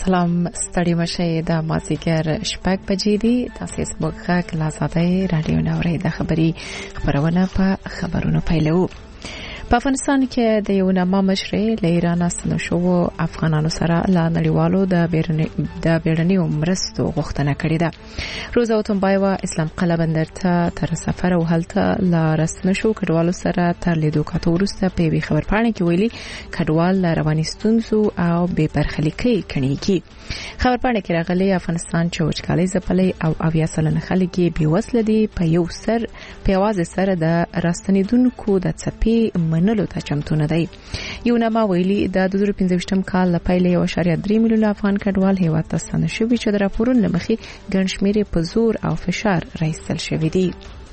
سلام ستړي مشه د مازیګر شپږ بجې دي. تاسو زموږ غږ له آزادۍ رادیو نورې د خبرونه په خبرونو پیلو. په افغانستان کې د یو نامه مشرې له ایران ستنو شو افغانانو سره له نړیوالو د بیړنیو مرستو غوښتنه کړې ده. روزا وتمبایوا اسلام قلعه بندر ته تر سفر او هلته له رسنه شو کډوالو سره تر لیدو کاته وروسته په وی خبرپاڼه کې ویلي کډوال رواني ستونزو او بې برخلیکۍ کڼيږي. خبرپاڼه کې راغلي افغانستان چې وچکالۍ ځپلې او 80 سلنه خلک یې بېوسله دي په یوازې سره د راستنیدونکو د څپې منلو ته چمتو نه دی. یو نامه ویلي د 2015 کال له پیل 1.3 میلیون افغان کډوال هیواد ته ستانه شوي چې د راپورونو له مخې ګڼ شمېر په زور او فشار راایستل شوي دي.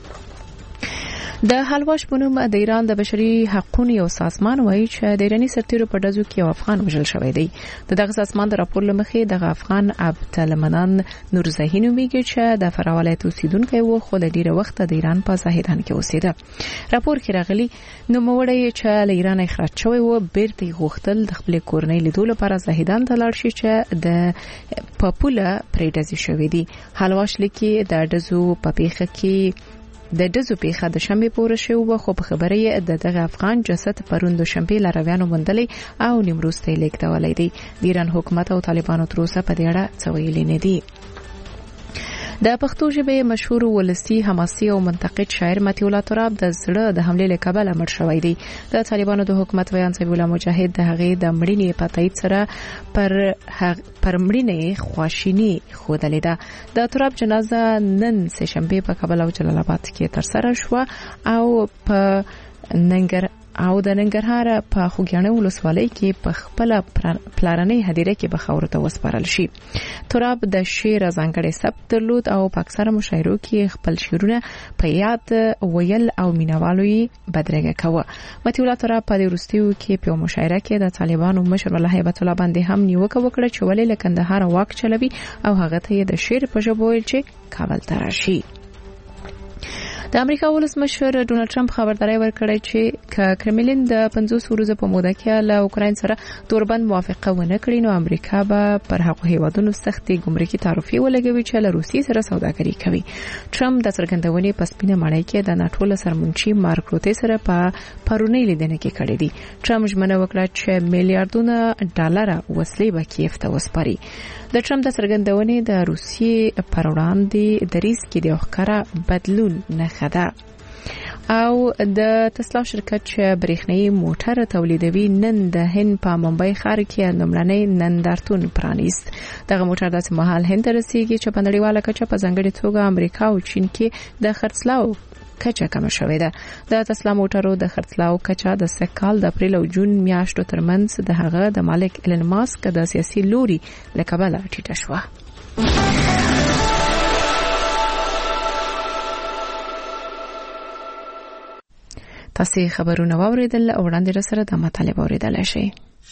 د حلواش په نوم د ایران د بشري حقوقو یو سازمان وایي چې د ایرانی سرتیرو په ډزو کې یو افغان وژل شوی دی. دغه سازمان د راپور له مخې دغه افغان عبدالمنان نورزهی نومیږي چې د فراه ولایت اوسیدونکی و خو د ډیره وخت د ایران په زاهدان کې اوسېده. راپور کې راغلي نوموړی چې له ایران اخراج شوی و بیرته غوښتل د خپل کورنۍ لیدو لپاره زاهدان ته لاړ شي چې د پاپوله پرې ډزې شوې دي. حلواش لیکي د ډزو په پیښه کې د ډزو پیښه د شنبه پورې شو خو په خبره یې دغه افغان جسد پروند شنبه لارویانو مندلې او نیمروز ته لیکدولې دي. د ایران حکومت او طالبانو تر اوسه په دې اړه څه ویلي نه دي. د پښتو ژبې مشهور ولسی حماسي او منتقد شاعر متي الله تراب د زړه د حمله له کبله مړ شوی دی. د طالبانو د حکومت ویان صاحب الله مجاهد د هغې د مړینې په تایید سره پر مړینې خواشینی خودلې ده. د تراب جنازه نن سه شنبه په کابل او جلال آباد کې تر سره شو او په د ننګرهار په خوګیاڼو ولسوالۍ کې په خپل پلارنۍ هدیره کې بخاور ته وسپارل شي. تراب د شعر ځانګړی سبک درلود او په اکثره مشاعرو کې خپل شعرونه په یاد ویل او مینوالو یې بدرګه کوه. متي الله تراب په وروستیو کې په مشاعره کې د طالبانو مشر الله هیبت الله باندې هم نیوکه وکړه چې ولې له کندهار واک چلوي او هغه ته د شعر په ژبه ویل چې کابل ته راشي. د امریکا ولسمشر ډونالد ټرمپ خبرداري ورکړه چې کرملین د 50 ورځې په موده کې له اوکراین سره توربند موافقه ونه کړي نو امریکا به پر هغه هیوادونو سختي ګمرکي تعرفې ولګوي چې له روسیې سره سوداګري کوي. ټرمپ د څرګندونې په سپینه ماڼۍ کې د ناتو سرمنشي مارک روته سره په پرونی لیدنه کې کړې دي. ټرمپ ژمنه وکړه چې میلیارډونه ډالر وسلې به کیف ته وسپاري. د ټرمپ د څرګندونې د روسیې پر وړاندې دریځ کې د ښکارا بدلون نه خدا او د تسلا شرکت چې برېښنايي موټر تولیدوي نن د هند په ممبئی ښار کې لومړنی نندارتون پرانیست. دغه موټر داسې مهال هند ته رسیږي چې په نړیواله کچه په ځانګړې توګه امریکا او چین کې د خرڅلاو کچه کم شوې ده. د تسلا موټرو د خرڅلاو کچه د سکهال د اپریل او جون میاشتو ترمنځ د هغه د مالک ایلن ماسک د سیاسي لوري له کبله ټیټه شوه. تاسو خبرونه واوریدل او وړاندې سره د مطالب اوریدل شي.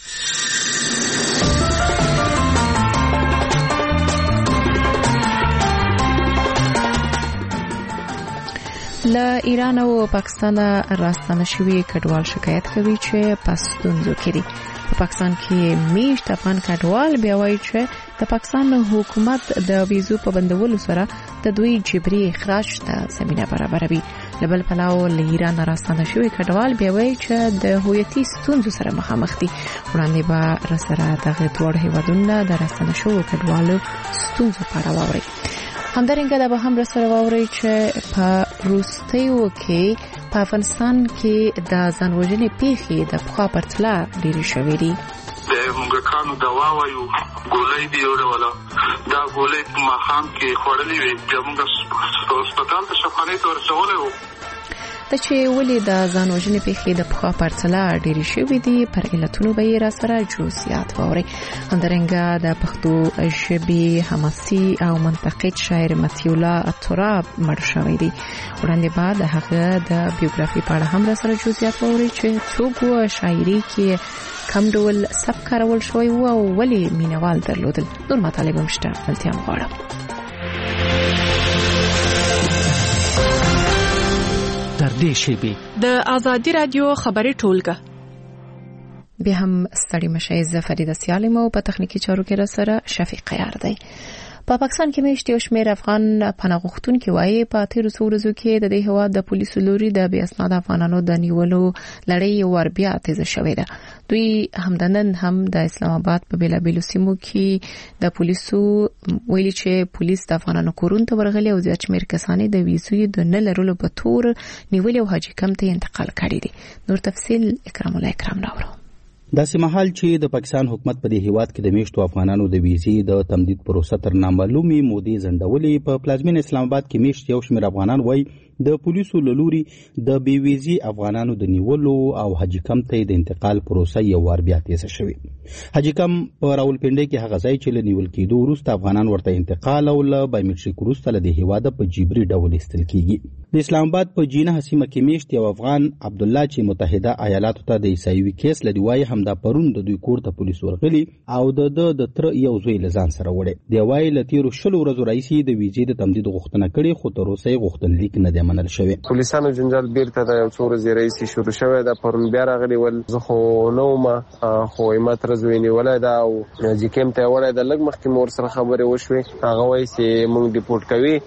له ایران او پاکستان راستنه شوی کډوال شکایت کوي چې پښتونځو کې دي. په پاکستان کې میشت افغان کډوال بیا وایي چې د پاکستان حکومت د ویزو په بندولو سره د دوی جبري اخراج ته زمينه برابروي. لبل پلاو له ایران راستنه شوی کډوال بیا وایي چې د هویتي ستونزو سره مخامخ دي. وړاندې به رسره دغه دوه هیوادونو د راستنه شوی کډوالو ستونزو په اړه واوري. همدارنګه دا به هم رسره واوري چې په روسیې کې په افغانستان کې د ځانوژنې پیښې د پخوا پرتله ډېرې شوې دي. د موږکانو دوا وایو ګولۍ دی ولا دا ګولۍ په مخام کې خورلې وي چې موږ هسپتال ته شفاخانه ته ورسولې وو. د چې ولې د ځانوژنې پیښې د پخوا پرتله ډېرې شوې دي پر علتونو به یې را سره جزئیات واوري. همدارنګه د پښتو ژبې حماسي او منتقد شاعر متي الله تراب مړ شوی دی. وړاندې به د هغه د بیوګرافي په اړه هم را سره جزئیات واوري چې څوک و شاعري کې کم ډول سبک کارول شوی و او ولې مینوال درلودل. نور مطالب هم شته بلتیا مغواړم. د ازادي رادیو خبري ټولګه بیا هم ستړي مشي ز فرید سیالم او په تخنیکی چارو کې را سره شفیق یار دی. په پاکستان کې میشت یو شمېر افغان پناه غوښتونکي وایي په تیر څو ورځو کې د دې هواد د پولیسو لوري د بې اسناد افغانانو د نیولو لړۍ ور بیا تیزه شوې ده. دوی همدنن هم د اسلام آباد په بیلابیلو سیمو کې د پولیسو ویلي چې پولیس د افغانانو کورونو ته ورغلي او زیات شمېر کسان د ویزو د نه لرلو په تور نیولې او حاجی کمپ ته انتقال کړي دي. نور تفصیل اکرام الله اکرام راوړو. داسې مهال چې د پاکستان حکومت په دې هیواد کې د میشتو افغانانو د ویزې د تمدید پروسه تر نامعلومې مودې ځنډولې، په پلازمین اسلام آباد کې میشت یو شمېر افغانان وایي د پولیسو له لوري د بې ویزې افغانانو د نیولو او حاجی کمپ ته د انتقال پروسه یو وار بیا تیزه شوې. حاجی کمپ په راولپنډۍ کې هغه ځای چې له نیول کېدو وروسته افغانان ورته انتقال او له بایومټریک وروسته له دې هیواده په جبري ډول ایستل کېږي. د اسلام آباد په جینه سیمه کې میشت یو افغان عبدالله چې متحده ایالاتو ته د عیسایوي کیس لري وایي همدا پرون د دوی کور ته پولیس ورغلي او د تر یو زوی له ځان سره وړي. دی وایي له تیرو 20 ورځو راهیسې د ویزې د تمدید غوښتنه کړې خو تر اوسه یې غوښتنلیک نه دی منل شوی. پولیسانو جنجال بیرته د یو څو ورځې راهیسې شروع شوی ده. پرون بیا راغلي ول زه خو نو ما خو ما تر زوی نیولای دا او چې کوم ته وړای د لګ مخکې مور سره خبرې وشوي. هغه وایي چې موږ ډیپورټ کوي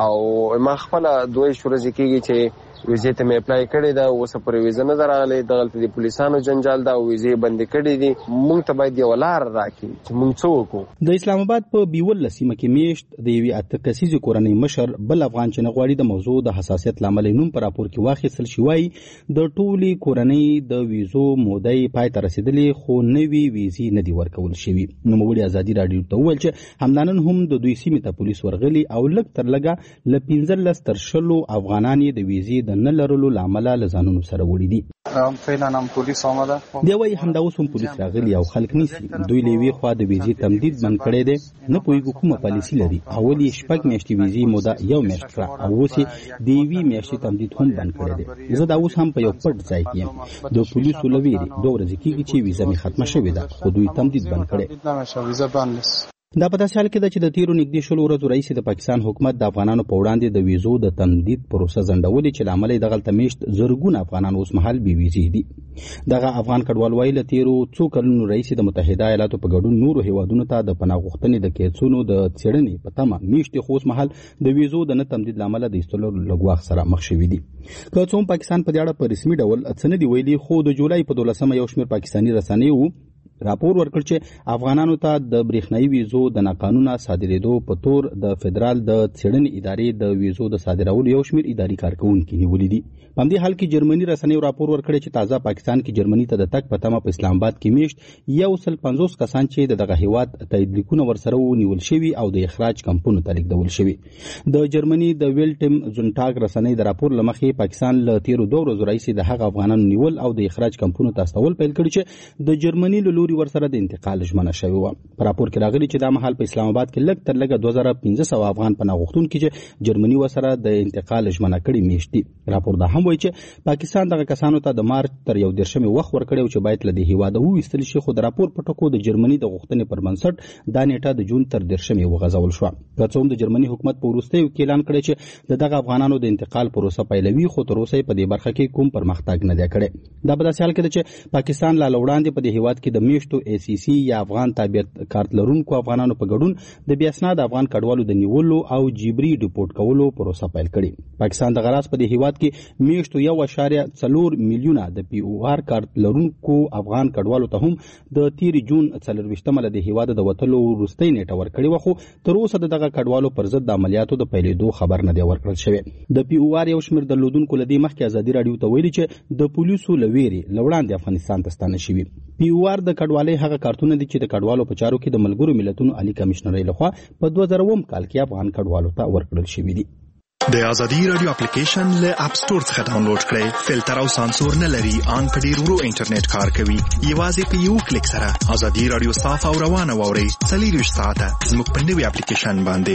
او ما خپل دوی ورځې کېږي چې ویزې ته مې اپلای کړې ده، اوس پورې ویزه نه راغلې. دغلته د پولیسانو جنجال دا ویزې بندې کړې دي. موږ ته باید یو لار راکړي چې موږ څه وکړو. د اسلام آباد په بیول سیمه کې میشت د یوې اتکسیزې کورنۍ مشر بل افغان چې نه غواړي د موضوع د حساسیت لامل نوم پر راپور کې واخیستل شي وایي د ټولې کورنۍ د ویزو مودې پای ته رسیدلې خو نوې ویزې نه دي ورکول شوي. نوموړي ازادي راډیو ته وویل چې همدانن هم د دوی سیمې ته پولیس ورغلي او لږ تر لږه له 15 تر 20 افغانان د ویزې د نه لرلو لامل له ځانونو سره وړي دي. فعلا هم پولیس آمده. دی وایي همدا اوس هم پولیس راغلي او خلک نیسي. دوی له یوې خوا د ویزې تمدید بند کړی دی، نه پوهېږو کومه پالیسي لري. اول یې 6 میاشتې ویزې موده 1 میاشت کړه او اوس یې د 1 میاشتې تمدید هم بند کړی دی. زه دا اوس هم په یو پټ ځای کې یم. د پولیسو له ویرې 2 ورځې کېږي چې ویزه مې ختمه شوې ده خو دوی تمدید بند کړی. دا په داسې حال کې ده چې د تیرو نږدې 20 ورځو راهیسې د پاکستان حکومت د افغانانو په وړاندې د ویزو د تمدید پروسه ځنډولې چې له امله یې دغلته میشت زرګونه افغانان اوس مهال بې ویزې دي. دغه افغان کډوال وایي له تیرو څو کلونو راهیسې د متحده ایالاتو په ګډون نورو هیوادونو ته د پناه غوښتنې د کیسونو د څېړنې په تمه میشت خو اوس مهال د ویزو د نه تمدید له امله د ایستلو له ګواښ سره مخ شوي دي. که څه هم پاکستان په دې اړه په رسمي ډول څه نه دي ویلي خو د جولای په 12 یو شمېر پاکستاني رسنیو راپور ورکړ چې افغانانو ته د برېښنایي ویزو د ناقانونه صادرېدو په تور د فدرال د څېړنې ادارې د ویزو د صادرولو یو شمېر اداري کارکوونکي نیولي دي. په همدې حال کې جرمني رسنیو راپور ورکړی چې تازه پاکستان کې جرمني ته د تګ په تمه په اسلام آباد کې میشت 150 کسان چې دغه هیواد تایید لیکونه ورسره ونیول شوي او د اخراج کمپونو ته لیږدول شوي. د جرمني د ویلټم زونټاګ رسنۍ د راپور له مخې پاکستان له تیرو 2 ورځو راهیسې د هغه افغانانو نیول او د اخراج کمپونو ته استول پیل کړي چې د جرمني له لوري ورسره د انتقال ژمنه شوی و. په راپور کې راغلي چې دا مهال په اسلام آباد کې لږ تر لږه 2500 افغان پناه غوښتونکي چې جرمني ورسره د انتقال ژمنه کړي میشت دي. راپور دا هم وایي چې پاکستان دغه کسانو ته د مارچ تر 1 وخت ورکړی چې باید له دې هیواده وویستل شي خو د راپور په ټکو د جرمني د غوښتنې پر بنسټ دا نیټه د جون تر 10 وغځول شو. که څه هم د جرمني حکومت په وروستیو کې اعلان کړی چې دغه افغانانو د انتقال پروسه پیلوي خو تر اوسه په دې برخه کې کوم پرمختګ نه دی کړی. دا په داسې حال کې ده چې پاکستان لا وړاندې په دې هیواد کې د میشتو ACC یا افغان تابعیت کارت لرونکو افغانانو په ګډون د بې اسناد افغان کډوالو د نیولو او جبري ډیپورټ کولو پروسه پیل کړي. پاکستان د غراس په دې هیواد کې میشتو 1.4 میلیونه د POR کارت لرونکو افغان کډوالو ته هم د تیر جون 24 د هیواد د وټلو وروستۍ نیټه ورکړي وخو تر اوسه دغه کډوالو پر ضد د عملیاتو د پیلېدو خبر نه دی ورکړل شوی. د POR یو شمېر درلودونکو لدی مخکې ازادي راډیو ته ویلي چې د پولیسو لويري لوړاندې افغانستان ته ستانه شوی. POR د کډوالۍ هغه کارتونه دي چې د کډوالو په چارو کې د ملګرو ملتونو عالی کمشنرۍ لخوا په 2000 کال کې افغان کډوالو ته ورکړل شوی دي. د ازادي رادیو اپلیکیشن له اپ سٹور څخه ډاونلوډ کړئ. فلټر او سانسور نه لري، ان په ډیر ورو انټرنیټ کار کوي. یوازې په یو کلیک سره ازادي رادیو صاف او روانه واورئ. 24 ساعته زموږ په نوې اپلیکیشن باندې.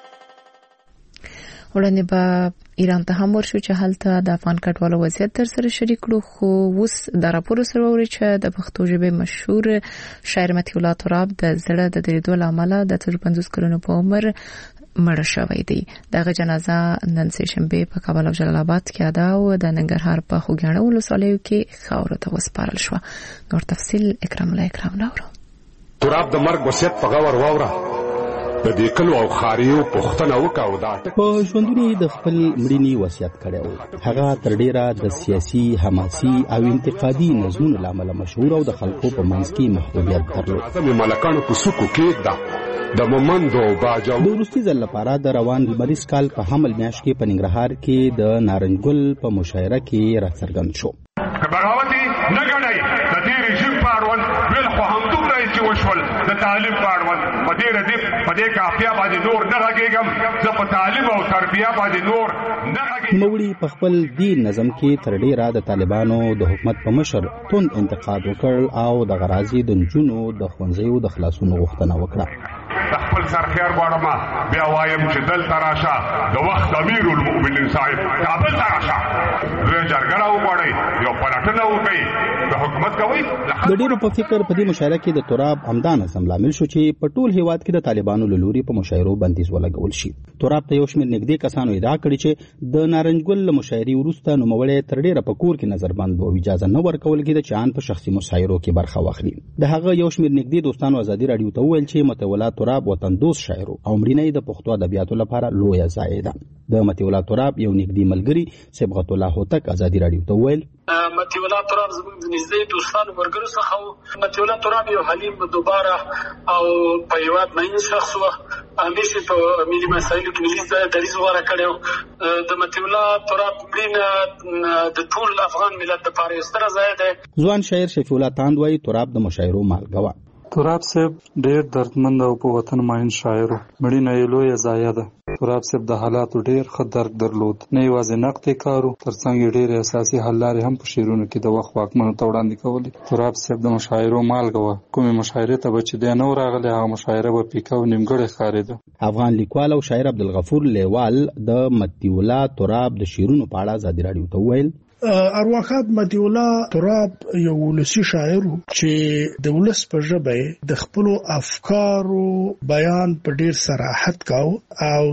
وړاندې به ایران ته هم ورشو چې هلته د افغان کډوالو وضعیت در سره شریک کړو خو اوس د راپور سره ووري چې د پښتو ژبې مشهور شاعر مطیع الله تراب د زړه د دریدو له امله د 50 کلونو په عمر مړ شوی دی. دغه جنازه نن سه شنبه په کابل او جلال آباد کې ادا او د ننګرهار په خوګیاڼو ولسوالیو کې خاورو ته وسپارل شو. نور تفصیل اکرام نورو. تراب د مرګ وصیت په غور واوره د دې کلو او خاریو پښتنه وکاو دا په ژوندونی د خپل مړینی وصیت کړو. هغه تر ډیره د سیاسي حماسي او انتقادي نظمونو لامل مشهور او د خلکو په منځ کې محبوبیت درلود. اعظم ملکانو په سکو کې دا د مومندو باجو د وروستي ځل لپاره د روان لمریز کال په حمل میاشت کې په ننګرهار کې د نارنجګل په مشاعره کې راڅرګند شو. بغاوتي نه غړای د دې رژیم په اړوند بل خو هم دومره چې وشول د تعلیم په اړوند په دې ردیف په دې کافیا باندې نور نه غږیږم زه په تعلیم او تربیه باندې نور نه غږیږم. نوموړي په خپل دین نظم کې تر ډیره د طالبانو د حکومت په مشر توند انتقاد وکړ او د غرازي د نجونو د ښوونځیو د خلاصونو غوښتنه وکړه. خپل سرخيار غواړم بیا وایم چې دل تراشه د وخت امیر المؤمنین صاحب کابل تراشه رجرګړه وغواړي یو پلاتنه وکړي د حکومت کوي. د ډیرو په فکر په دې مشاعره کې د تراب عمدان سم لامل شو چې په ټول هیواد کې د طالبانو له لوري په مشاعرو بندیز ولګول شي. تراب ته یو شمېر نږدې کسانو ادعا کړې چې د نارنجګل له مشاعرې وروسته نوموړی تر ډیره په کور کې نظربند او اجازه نه ورکول کېده چې ان په شخصي مشاعرو کې برخه واخلي. د هغه یو شمېر نږدې دوستانو ازادي رادیو ته وویل چې متولا تراب وطن دوست شاعر او مړینه د پښتو ادبیاتو لپاره لویه ضایعه ده. د متولا تراب یو نږدې ملګری صبغت الله هوتک ازادي رادیو ته وویل متولا تراب زموږ د نږدې دوستانو مرګرو څخه متولا تراب یو حلیم دوباره او په یواد مهین شخص و همیشه په ملي مسایلو کې ملي دریځ غوړه کړو. د متولا تراب مړینه د ټول افغان ملت لپاره یو ستره ضایعه ده. ځوان شاعر شفیع الله تاند وايي تراب د مشاعرو مالګه و. تراب صاحب ډېر دردمند او په وطن ماین شاعر مړینه یې لویه ضایعه ده. تراب صاحب د حالاتو ډېر ښه درک درلود. نه یوازې نقد یې کارو ترڅنګ یې ډېرې اساسي حل لارې هم په شعرونو کې د وخت واکمنو ته وړاندې کولې. تراب صاحب د مشاعرو مالګه وه. کومې مشاعرې ته به چې دی نه و راغلی هغه مشاعره به پیکه او نیمګړې ښکارېده. افغان لیکوال او شاعر عبدالغفور لیوال د متولا تراب د شعرونو په اړه ازادي رادیو ته وویل ارواخات متولا تراب یو ولسی شاعر چې د ولس په ژبه د خپل افکارو بیان په ډیر صراحت کاو او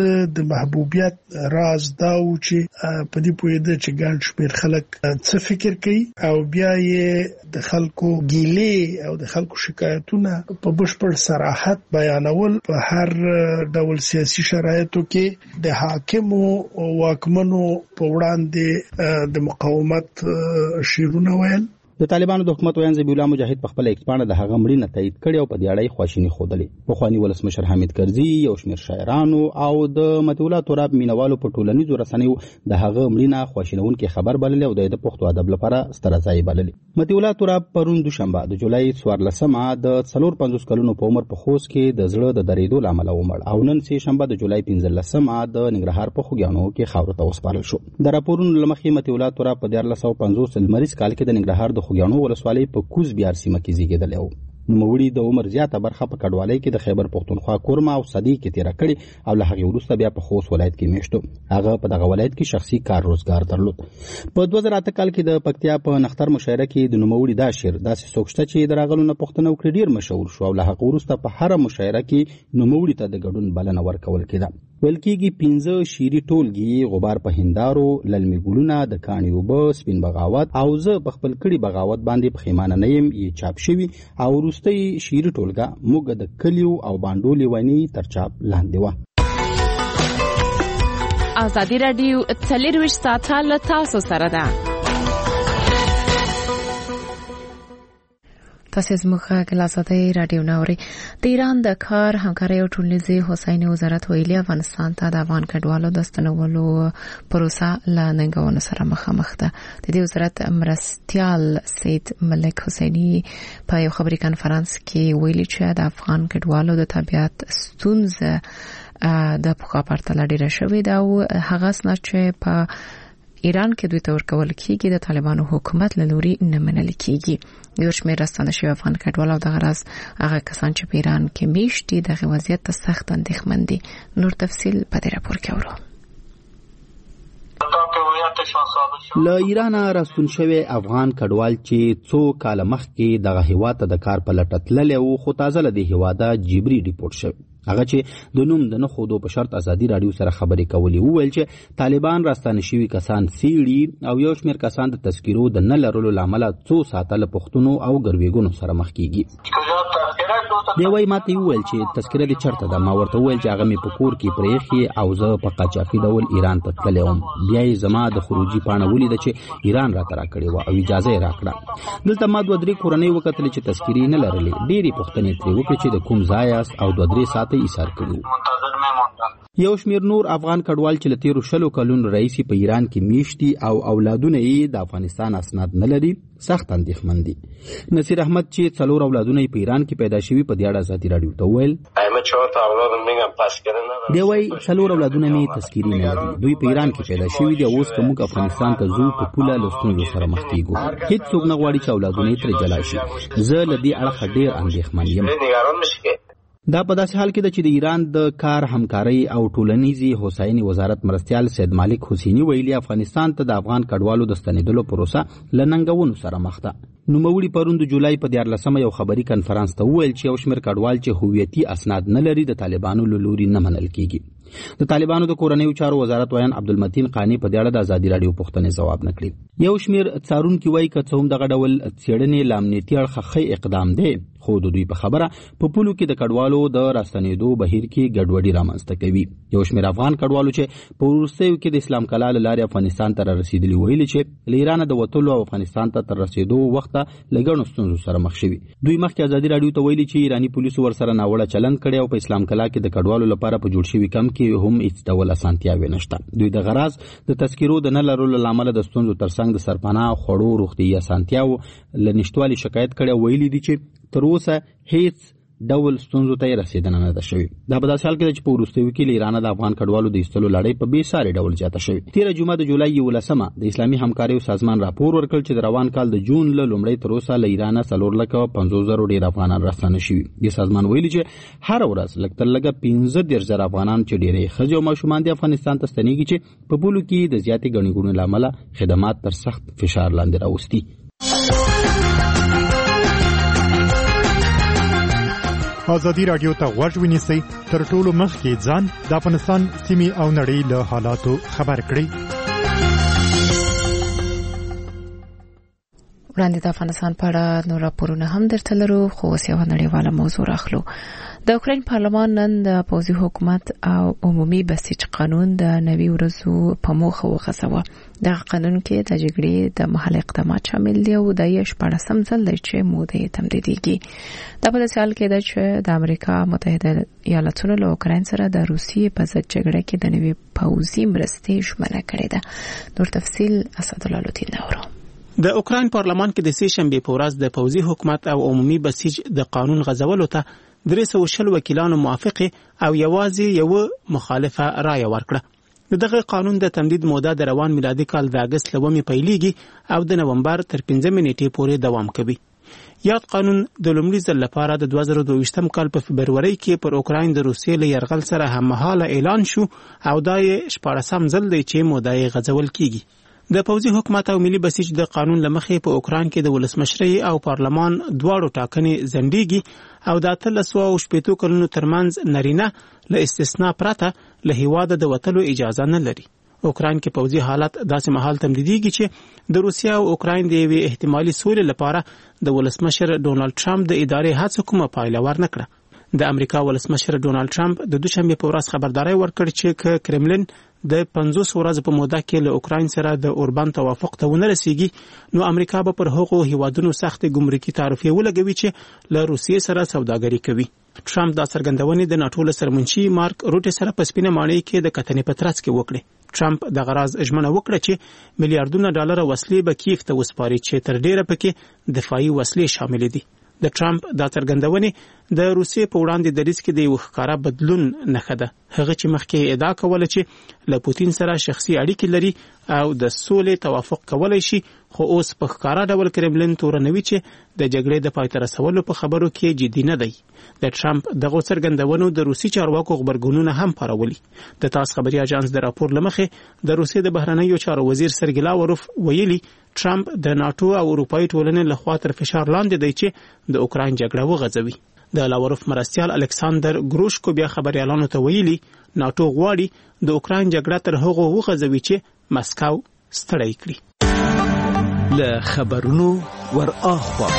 د محبوبیت راز دا و چې په دې پوهېده چې ګڼ شمېر خلک څه فکر کوي او بیا یې د خلکو ګیلې او د خلکو شکایتونه په بشپړ صراحت بیانول په هر ډول سیاسي شرایطو کې د حاکمو واکمنو په وړاندې د مقاومت شیرونه ویل. د طالبانو د حکومت ویان ذبیح الله مجاهد په خپل ایکسپانډ د هغه مړینه تایید کړي او په دې اړه خواشینی خوده. پخوانی ولسمشر حامد کرزي یو شمېر شاعرانو او د متولا تراب مینوالو په ټولنیزو رسنیو د هغه مړینه خواشینونکې خبر بللی او د پښتو ادب لپاره ستره ځای بللی. متولا تراب پرون دوشنبه د جولای 14مه د 54 کلونو په عمر په خوست کې د زړه د درېدو لامل ومړ او نن سه شنبه د جولای 15مه د ننګرهار په خوګیاڼو کې خاورو ته وسپارل شو. د راپورونو لمخې متولا تراب په 1950 لمریز کال کې د ننګرهار د خوګیاڼو ولسوالۍ په کوز بیار سیمه کې زیږیدلی و. نوموړي د عمر زیاته برخه په کډوالۍ کې د خیبر پښتونخوا کورما او صدی کې تیره کړې او له هغې وروسته بیا په خوست ولایت کې میشتو. هغه په دغه ولایت کې شخصي کار روزګار درلود. په 2008 کال کې د پکتیا په نختر مشاعره کې د نوموړي دا شعر داسې څوک شته چې د راغلو نه پوښتنه وکړي ډېر مشهور شو او له هغه وروسته په هره مشاعره کې نوموړي ته د ګډون بلنه ورکول کېده. ویل کېږي 15 شعري ټولګي غبار په هندارو، للمي ګلونه، د کاڼي اوبه، سپین بغاوت او زه په خپل کړي بغاوت باندې پښیمانه نه یم یې چاپ شوي او وروستۍ شعري ټولګه موږ د کلیو او بانډو لیونی تر چاپ لاندې وه. ازادي رادیو 24 ساعته له تاسو سره ده. تاسو زموږ غلاسته رادیو ناوري. د ایران د کار همکاري او ټولنیزي هوساینې وزارت ویلي افغانستان ته د افغان کډوالو د ستنولو پروسه لا ننګونو سره مخامخ ده. د دې وزارت مرستيال سید ملک حسیني په یو خبري کانفرنس کې ویلي چې د افغان کډوالو د طبيعت ستونزه د پخوا پرتله ډیره شوې ده او هغه څه چې په ایران کې دوی ته ورکول کېږي د طالبانو حکومت له لوري نه منل کېږي. یو شمېر راستانه شوي افغان کډوال او دغه راز هغه کسان چې په ایران کې میشت دي دغه وضعیت ته سخت اندېښمن دي. نور تفصیل په دې راپور کې اورو. له ایران راستون شوی افغان کډوال چې څو کال مخکې دغه هیواد ته د کار په لټه تللی و خو تازه له دې هیواده جبري ډیپورټ شوی. هغه چې د نوم د نه خودو په شرط ازادي رادیو سره خبرې کولې وویل چې طالبان راستانه شوي کسان سیړي او یو شمېر کسان د تذکیرو د نه لرلو له امله څو ساعته له پوښتنو او ګروېږنو سره مخ کیږي. دی وایي ماته وویل چې تذکره دې چېرته ده؟ ما ورته وویل چې هغه مې په کور کې پرېښې او زه په قاچاقي ډول ایران ته تللی وم. بیا یې زما د خروجي پاڼه ولیده چې ایران راته راکړې وه او اجازه یې راکړه. دلته ما 2-3 کورنۍ وکتلې چې تذکیرې نه لرلې. ډېرې پوښتنې ترې وکړې چې د کوم ځای یاست او 2-3 ساعته یې ایثار کړي. یو شمیر نور افغان کډوال چې له تیرو 20 کلونو راهیسې په ایران کې میشتي او اولادونه یې د افغانستان اسناد نه لري سخت اندېښمن دي. نصیر احمد چې 4 اولادونه یې په ایران کې پیدا شوي په دې اړه ازادي راډیو ته وویل. دی وایي 4 اولادونه مې تذکیرې نه لري. دوی په ایران کې پیدا شوي دي او اوس که موږ افغانستان ته ځو په پوله له ستونزو سره مخ کېږو. هېڅوک نه غواړي چې اولادونه یې ترې جلا شي. زه له دې اړخه ډېر اندېښمن یم. دا په داسې حال کې ده چې د ایران د کار همکارۍ او ټولنیزې هوساینې وزارت مرستیال سید مالک حسیني ویلي افغانستان ته د افغان کډوالو د ستنېدلو پروسه له ننګونو سره مخ ده. نوموړي پرون د جولای په 14 یو خبري کنفرانس ته وویل چې یو شمېر کډوال چې هویتي اسناد نه لري د طالبانو له لوري نه منل کیږي. د طالبانو د کورنیو چارو وزارت ویان عبدالمتین قانی په دې اړه د ازادي راډیو پوښتنې ځواب نه کړي. یو شمېر څارونکي وایي که څه هم دغه ډول څېړنې له امنیتي اړخه ښه اقدام دی خو د دوی په خبره په پولو کې د کډوالو د راستنېدو بهیر کې ګډوډي رامنځته کوي. یو شمېر افغان کډوالو چې په وروستیو کې د اسلام کلا له لارې افغانستان ته رارسېدلي ویلي چې له ایرانه د وتلو او افغانستان ته تر رسېدو وخته له ګڼو ستونزو سره مخ شوي. دوی مخکې ازادي راډیو ته ویلي چې ایراني پولیسو ورسره ناوړه چلند کړی او په اسلام کلا کې د کډوالو لپاره په جوړ شوي کمپ کې هم هیڅ ډول اسانتیاوې نشته. دوی د غراض د تذکیرو د نه لرلو له امله د ستونزو ترڅنګ د سرپناه خوړو روغتیايي اسانتیاوو له نشتوالي شکایت کړی. ویلي دي چې تر اوسه هیڅ ډول ستونزو ته رسیدنه نه ده شوې. دا په داسې حال کې ده چې په وروستیو کې له ایرانه د افغان کډوالو د ایستلو لړۍ په بې ساري ډول زیاته شوې. تېره جمعه د جولای 11 د اسلامي همکاریو سازمان راپور ورکړ چې د روان کال د جون له لومړۍ تر اوسه له ایرانه 4,50,000 ډېر افغانان راستانه شوي. دې سازمان ویلي چې هره ورځ لږ تر لږه 15,000 افغانان چې ډېری ښځې او ماشومان د افغانستان ته ستنېږي چې په پولو کې د زیاتې ګڼې ګوڼې له امله خدمات تر سخت فشار لاندې راوستي. ازادي راډیو ته غوږ ونیسئ تر ټولو مخکې ځان د افغانستان سیمې او نړۍ له حالاتو خبر کړئ. وړاندې د افغانستان په اړه نور راپورونه هم درته لرو خو اوس یوه نړیواله موضوع راخلو. د اوکراین پارلمان نن د پوځي حکومت او عمومي بسیج قانون د 90 ورځو په موخه وغځاوه. دغه قانون کې د جګړې د مهال اقدامات شامل دي او د 14 ځل دی چې موده یې تمدیدېږي. دا په داسې حال کې ده چې د امریکا متحده ایالاتونو له اوکراین سره د روسیې په ضد جګړه کې د نوې پوځي مرستې ژمنه کړې ده. نور تفصیل اسدالله لطین اورو. د اوکراین پارلمان کې د سې شنبې په ورځ د پوځي حکومت او عمومي بسیج د قانون غځولو ته 320 وکیلانو موافق او یوازې یو مخالفه رایه ورکړه. دغه قانون د تمدید موده د روان میلادي کال د اگست لومې پیلېږي او د نومبر تر 15 نیټې پورې دوام کوي. یاد قانون د لومړي ځل لپاره د 2022 کال په فبروري کې پر اوکراین د روسیې له یرغل سره هممهاله اعلان شو او دا یې 14 ځل دی چې موده یې غځول کیږي. د پوځي حکومت او ملي بسیج د قانون لمخې په اوکراین کې د ولسمشرۍ او پارلمان دواړو ټاکنې ځنډېږي او د 1380 کلونو ترمنځ نارینه له استثنا پرته له هیواده د وتلو اجازه نه لري. اوکراین کې پوځي حالت داسې مهال تمدیدېږي چې د روسیا او اوکراین د یوې احتمالي سولې لپاره د ولسمشر ډونالد ټرمپ د ادارې هڅه کومه پایله ورنکړه. د امریکا ولسمشر ډونالد ټرمپ د دوشنبه په ورځ خبرداري ورکړه چې کرملین د 50 ورځې په موده کې له اوکراین سره د اوربان توافق ته ونه رسیږي نو امریکا به پر هغو هیوادونو سخت ګمرکي تعرفې ولګوي چې له روسیې سره سوداګري کوي. ټرمپ دا څرګندونې د ناټو سرمنشي مارک روټ سره په سپینه ماڼۍ کې د کتنې په ترڅ کې وکړې. ټرمپ د غراض ژمنه وکړه چې میلیارډونه ډالر وسلې به کیف ته وسپاري چې تر ډیره پکې دفاعي وسلې شامل دي. د ټرمپ دا څرګندونې د روسیې په وړاندې د ریسک د یو ښکارا بدلون نښه ده. هغه چې مخکې ادعا کوله چې له پوتین سره شخصي اړیکې لري او د سولې توافق کولای شي خو اوس په ښکارا ډول کرملین تورنوي چې د جګړې د پای ته رسولو په خبرو کې جدي نه دی. د ټرمپ دغه څرګندونو د روسي چارواکو خبرګونونه هم پارولي. د تاس خبري اژانس د راپور لمخې د روسیې د بهرنیو چارو وزیر سرګی لاوروف ویلي ټرمپ د ناټو او اروپאי ټولنې لخوا تر فشار لاندې دی چې د اوکراین جګړه وغځوي. د لاوروف مرستيال الکساندر ګروشکو بیا خبريالانو ته ویلي ناتو غواړي د اوکرين جګړه تر هغه وغځوي چې مسکو ستړی کړي. له خبرونو ور اخوا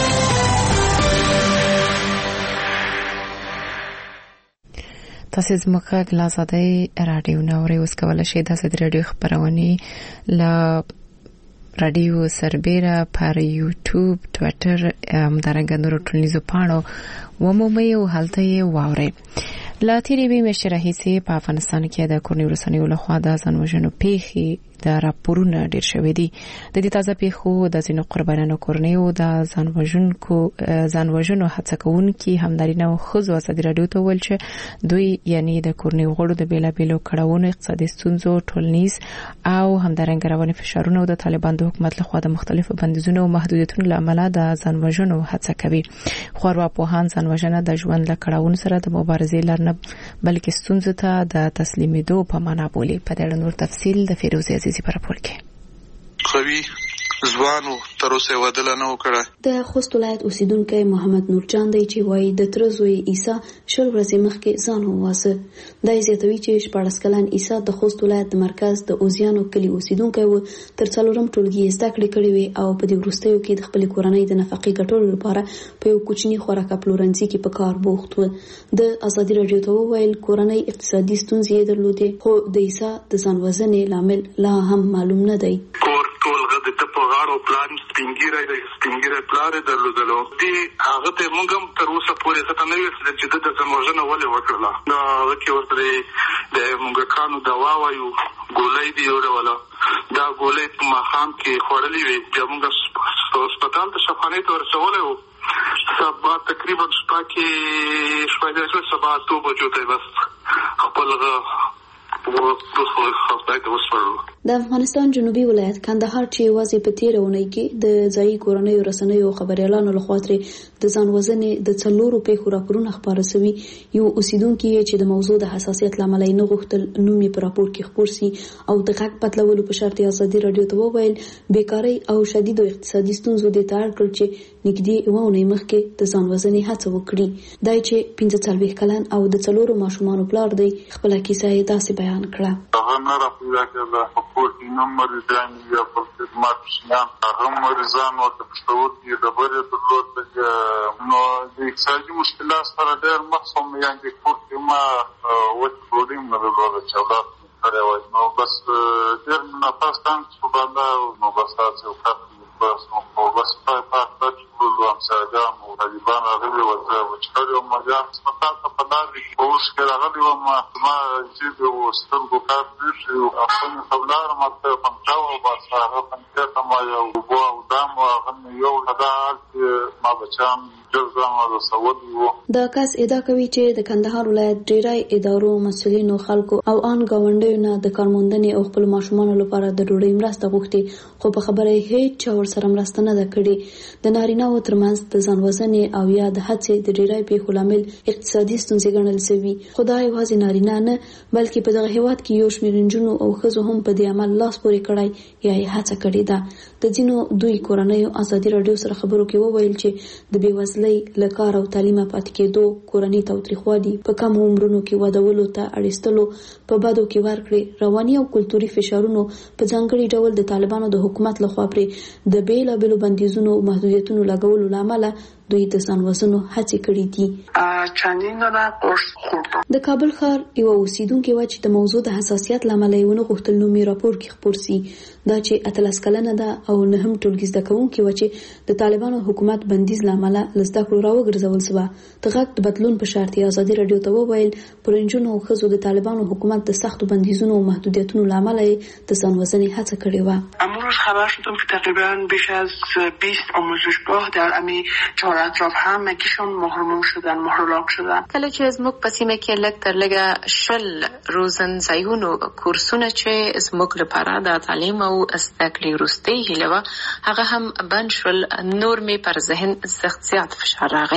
تاسو زموږ غلازادي رادیو نوري اوس کولای شئ د ازادي رادیو خبرونه ل رادیو سربېره پر یوټیوب ټوئیټر همدارنګه نورو ټولنیزو پاڼو ومومئ او هلته یې واورئ. لا تیرې میاشتې راهیسې په افغانستان کې د کورنیو رسنیو لخوا د ځانوژنو پیښې د راپورونه ډېر شوي دي. د دې تازه پیښو د ځینو قربانیانو کورنیو د ځانوژنو هڅه کوونکي همدارینه او ښځو ازادي رادیو ته ویل چې دوی یعنی د کورنیو غړو د بیلابیلو کړاوونو اقتصادي ستونزو ټولنیز او همدارنګه رواني فشارونو د طالبان د حکومت لخوا د مختلفو بندیزونو او محدودیتونو له امله د ځانوژنو هڅه کوي. خو ارواپوهان ځانوژنه د ژوند له کړاوونو سره د مبارزې لار نه بلکې ستونزو ته د تسلیمېدو په معنا بولي. په دې اړه نور تفصیل د فیروزه عزیزي پر راپور کې. خوي ځوانو تر اوسه ودل نه وکړه. د خوست ولایت اوسیدونکو محمد نورجان دی چې وایي د ترزوی عیسی شل ورځې مخکې ځان وواسه. دا زیاتوي چې 14 کلن عیسی د خوست ولایت د مرکز د اوزیانو کلی اوسیدونکو و تر څلورم ټولګي زده کړې کړې وي او په دې وروستیو کې د خپل کورنۍ د نفقې ګټلو لپاره په یو کوچني خوراک پلورنځي کې په کار بوخت و. د ازادي رادیو ته وویل کورنۍ اقتصادي ستونزې درلودې خو د عیسی د ځان وژنې لامل لا هم معلوم نه دی. ټول غد ته په غاړو پلان سپینګیره پلان درلودلو دي هغه ته موږ هم تر اوسه پورې څه نه ویل چې د ځانوژنه ولې وکړه. نو کې ورته د موږ کانو دوا وایو ګولۍ دی وروله دا ګولۍ په مخام کې خورلې وي چې موږ هسپتال ته شفانې ته ورسولې وو. سبا تقریبا شپه کې سبا 2 بجو ته بس خپل د افغانستان جنوبي ولایت کندهار چې یوازې په تیر اونۍ کې د ځایي کورنیو رسنیو خبريالانو لخوا ترې د ځانوژنې د څلورو پیښو راپورونه خبره شوي. یو اوسیدونکو چې د موضوع د حساسیت لامل نه غوښتل نوم یې په راپور کې خبر سي او د غږ پټلولو په شرط ازادي رادیو ته وویل بیکاری او شدید اقتصادي ستونزو د تار کړ چې نږدې ونه مخکې د ځانوژنې هڅه وکړي. دای چې 45 کلن او د څلورو ماشومانو پلار دی خپل کیسه یې داسې بیان کړه. هغه نه راپورته کړه کوټ نمبر ځان یې په خدمت شنه هغه مریضان او تشوور کې د بره په لور نو د اقتصادي مشکلات سره ډېر مخصوم یعنی کوټ ما وڅ پروګرام نه لري چې دا نو بس ډېر نه پاستان څه باندې نو بس تاسو بس نو بس په تاسو ټول امساګام او طالبان راغلي و چې یو مجال څه په داري اوس کې راغلي و ما چې د سترګو کار دي او خپل خبرونه ماته پنځاو بس هغه پنځه ما یو بو او دام هغه یو حدال ما بچام جزامه د سعودي دا کس ادعا کوي چې د کندهار ولایت ډیری ادارو مسؤلینو خلکو او ان گاونډیو نه د کارموندنې او خپل ماشومانو لپاره د ډوډۍ مرسته غوښتي خو په خبره هیڅ چا ورسره مرسته نه کړې. د نارینه او ترمنځ د ځانوژنې او یا د هڅې د ډیری پیښو لامل اقتصادي ستونزې ګڼل شوي. خدای یوازې نارینه نه بلکې په دغه هیواد کې یو شمېر نجونو او ښځو هم په دې عمل لاس پورې کړی یا یې هڅه کړې ده. د ځینو دوی کورنیو ازادي رادیو سره خبرو کې وویل چې د بېوزلۍ له کار او تعلیمه پاتې کېدو کورنۍ تاوتریخوالي په کم عمرونو کې ودولو ته اړیستلو په بدو کې ورکړي رواني او کلتوري فشارونو په ځانګړي ډول د طالبانو د حکومت لخوا پرې د بیلابیلو بندیزونو او محدودیتونو لګولو لامل دوی د ځانوژنو هڅې کړې دي. د کابل ښار یو اوسیدونکو و چې د موضوع د حساسیت لامل یې ونه غوښتل نو می راپور کې خبر سي دا چې 13 کلنه ده او نه هم ټولګي زده کوونکي و چې د طالبانو حکومت بندیز لامل لزده کړو راوګرځول سو. د غږ د بدلون په شرط ازادي رادیو ته وویل پرنجونو او خزو د طالبانو حکومت د سختو بندیزونو او محدودیتونو لامل د ځانوژنې هڅه کړې و. امروز خبر شدم که تقریبا بیش از 20 آموزشگاه در امی چهار اطراف هم یکیشون محروم شدن محرولاک شدن. کله چې زموږ په سیمه کې لږ تر لږه شل روزنځایونو کورسونه چې زموږ لپاره د تعلیم او زده کړې وروستۍ هیله وه هغه هم بند شول. نور مې پر ذهن سخت زیات فشار راغی.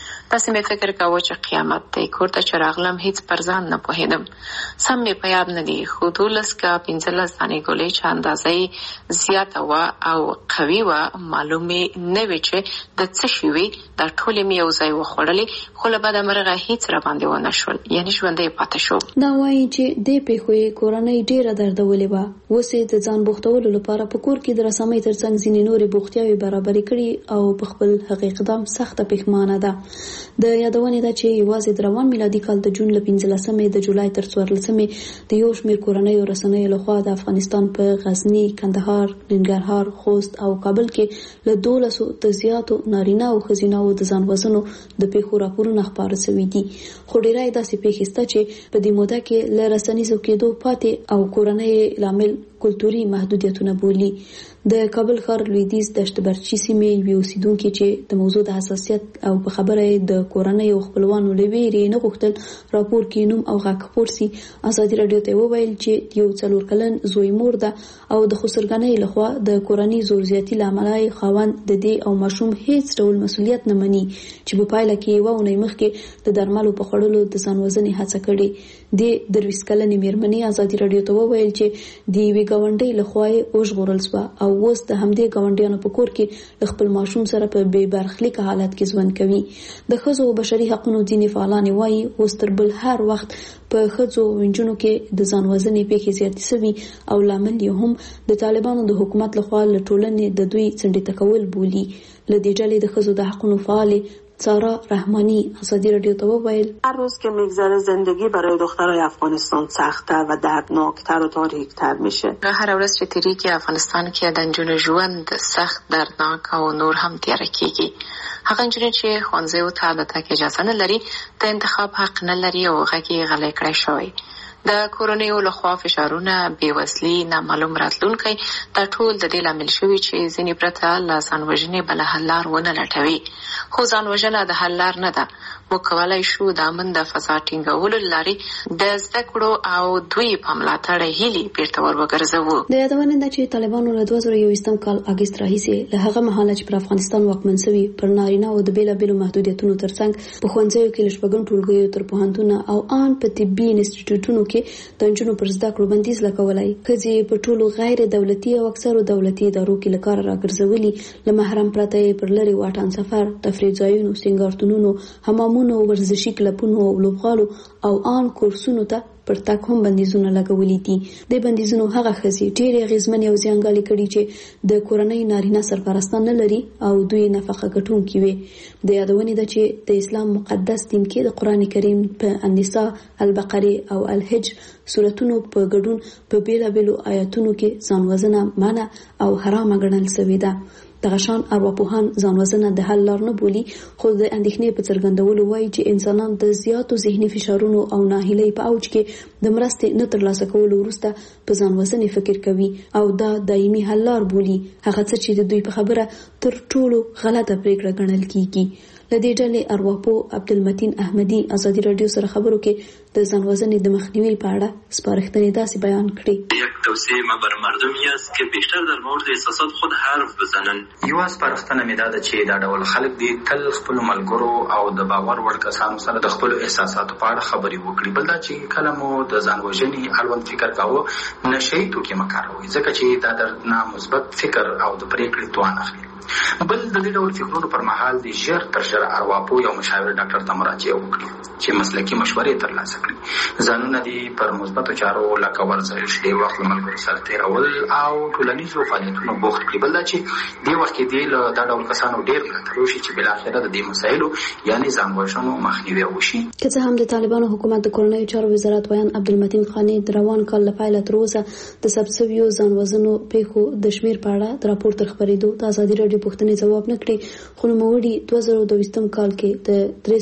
تاسو مې فکر کاوه چې قیامت دی، کور ته چې راغلم هیڅ پر ځان نه پوهېدم، سم مې په یاد نه دي، خو 12 کا 15 دانې ګولۍ چې اندازه زیاته وه او قوي وه، معلومې نه وي چې د څه شي وي. دا ټولې مې یو ځای وخوړلې، خو له بده مرغه هیڅ راباندې ونه شول، یعنې ژوندی پاتې شو. دا وایي چې دې پیښې کورنۍ ډېره دردولې وه. اوس یې د ځان بوختولو لپاره په کور کې د رسامۍ ترڅنګ ځینې نورې بوختیاوې برابرې کړي او په خپل هغې اقدام سخته پښیمانه ده. د یادونې ده چې یوازې د روان میلادي کال د جون له 15 د جولای تر 14 د یو شمېر کورنیو رسنیو لخوا د افغانستان په غزني، کندهار، ننګرهار، خوست او کابل کې له 1200 ته زیاتو نارینه او ښځینه‌و د ځان وژنو د پیښو راپورونه خپاره شوي دي. خو ډېری داسې پیښې شته چې په دې موده کې له رسنیزو کېدو پاتې او کورنۍ لامل کلتوري محدودیتونه بولي. د کابل ښار لویدیځ دشت برچي سیمې یوې اوسیدونکې چې د موضوع د حساسیت او په خبره د کورنۍ او خپلوانو له ویرې نه غوښتل راپور کې نوم او غږ خپور سي، ازادي راډیو ته وویل چې یو 4 کلن زوی مور ده او د خسرګنۍ لخوا د کورنۍ زور زیاتي له امله خاوند د دې او ماشوم هیڅ ډول مسؤلیت نه مني چې په پایله کې یوه اونۍ مخکې د درملو په خوړلو د ځان وژنې هڅه کړې. د 23 کلنې مېرمنې ازادي راډیو ته وویل چې د یوې ګاونډۍ لخوا یې وژغورل شوه او اوس د همدې ګاونډیانو په کور کې خپل ماشوم سره په بې برخلیک حالت کې ژوند کوي. د ښځو او بشري حقوقو ځینې فعالان وایي اوس تر بل هر وخت په ښځو او نجونو کې د ځان وژنې پیښې زیاتې شوي او لامل یې هم د طالبانو د حکومت لخوا له ټولنې د دوی څنډې کول بولي. له دې ډلې د ښځو د حقوقو فعالې سارا رحمانی ازادی رادیو ته وویل هر روز که میگذره زندگی برای دخترای افغانستان سخت‌تر و دردناکتر و تاریک‌تر میشه. هر ورځ چې تیریږي افغانستان کې د نجونو ژوند سخت، دردناک او نور هم تیاره کیږي. هغه نجونې چې ښوونځیو ته د تګ اجازه نه لري، د انتخاب حق نه لري او غږ یې غلی کړی شوی. د کورنیو لخوا فشارونه، بېوزلي، نامعلوم راتلونکی، دا ټول د دې لامل شوي چې ځینې پرته له ځان وژنې بله حل لار ونه لټوي. خو ځان وژنه د حل لار نه ده. موږ کولی شو د امن د فضا ټینګولو له لارې د زده کړو او دوی په ملاتړ هیلې بیرته ور وګرځوو. د یادونې ده چې طالبانو له 2021 کال اګست راهیسې له هغه مهاله چې پر افغانستان واکمن شوي پر نارینه او د بېلابېلو محدودیتونو ترڅنګ په ښوونځیو کې له شپږم ټولګیو تر پوهنتونه او ان په طبي انسټیټیوټونو کې د نجونو پر زده کړو بندیز لګولی. ښځې په ټولو غیر دولتي او اکثرو دولتي ادارو کې له کاره راګرځولي. له محرم پرته یې پر لرې واټن سفر، تفریح ځایونو، سینګارتونونو، حمامونو، ورزشي کلبونو او لوبغالو او ان کورسونو ته پر تک هم بندیزونه لګولي دي. د بندیزونو هغه ښځې ډېرې اغېزمنې او زیانګالې کړي چې د کورنۍ نارینه سرپرستان نه لري او دوی نفقه ګټونکي وي. د یادونې ده چې د اسلام مقدس دین کې د قرآن کریم په النساء، البقره او الحج سورتونو په ګډون په بېلابېلو آیاتونو کې ځان وژنه منع او حرامه ګڼل شوې ده. دغه شان ارواپوهان ځان وژنه د حل لار نه بولي، خو د اندېښنې په څرګندولو وایي چې انسانان د زیاتو ذهني فشارونو او ناهیلۍ په اوج کې د مرستې نه ترلاسه کولو وروسته په ځان وژنې فکر کوي او دا دایمي حل لار بولي، هغه څه چې د دوی په خبره تر ټولو غلطه پرېکړه ګڼل کیږي. له دې ډلې ارواپوه عبدالمتین احمدي ازادي راډیو سره خبرو کې د ځان وژنې د مخنیوي په اړه سپارښتنې داسې بیان کړې. یک توصیه بر مردمی است که بیشتر در مورد احساسات خود حرف بزنن. یوه سپارښتنه مې دا ده چې دا ډول خلک دي تل خپلو ملګرو او د باور وړ کسانو سره د خپلو احساساتو په اړه خبرې وکړي. بل دا چې کله مو د ځان وژنې اړوند فکر کاوه، نشهیي توکي مه کاروئ، ځکه چې دا درنه مثبت فکر او د پرېکړې توان اخلي. بل د دې ډول فکرونو پر مهال د ژر تر ژره ارواپوه یا مشاور ډاکټر ته مراجعه وکړي چې مسلکي مشورې ترلاسه کړي. ځانونه دي پر مثبتو چارو لکه ورزش، د وخت له ملګرو سره تېرول او ټولنیزو فعالیتونو بوخت کړي. بل دا چې دې وخت کې دې له دا ډول کسانو ډېر ملاتړ وشي چې بالاخره د دې مسایلو یعنې ځان وژنو مخنیوی وشي. که څه هم د طالبانو حکومت د کورنیو چارو وزارت ویان عبدالمتین خانی د روان کال له پیله تر اوسه د ثبت شویو ځان وژنو پیښو د شمېر په اړه د راپور تر خپرېدو د ازادي راډیو پوښتنې ځواب نه کړي، خو نوموړي 2022 کال کې د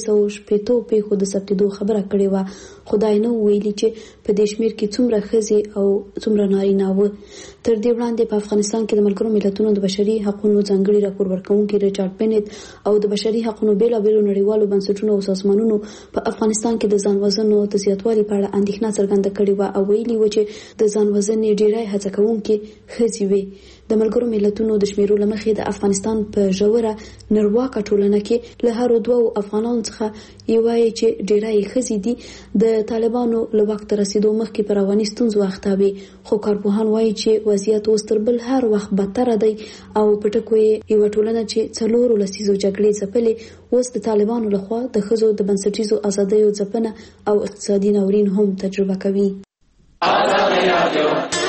360 پیښو د ثبتېدو خبره کړې وه، خو دا یې نه ویلي چې په دې شمېر کې څومره ښځې او څومره نارینه وه. تر دې وړاندې په افغانستان کې د ملګرو ملتونو د بشري حقوقو ځانګړي راپور ورکوونکي ریچارډ پینیت او د بشري حقوقو بېلابېلو نړیوالو بنسټونو او سازمانونو په افغانستان کې د ځان وژنو د زیاتوالي په اړه اندېښنه څرګنده کړې وه او ویلي وه چې د ځان وژنې ډېری هڅه کوونکي ښځې وې. د ملګرو ملتونو د شمیرو لمخې د افغانستان په ژوره نړیواله ټولنه کې له هر دوه افغانانو څخه یو وایي چې ډیری ښځې دي د طالبانو له وخت رسیدو مخکې پر رواني ستونزو اخته وي، خو کارپوهان وایي چې وضعیت اوس تر بل هر وخت بدتر دی او په ټکو یې یو ټولنه چې 4 لسیزو جګړې ځپلې اوس د طالبانو لخوا د ښځو د بنسټیزو ازادیو ځپنه او اقتصادي ناورین هم تجربه کوي.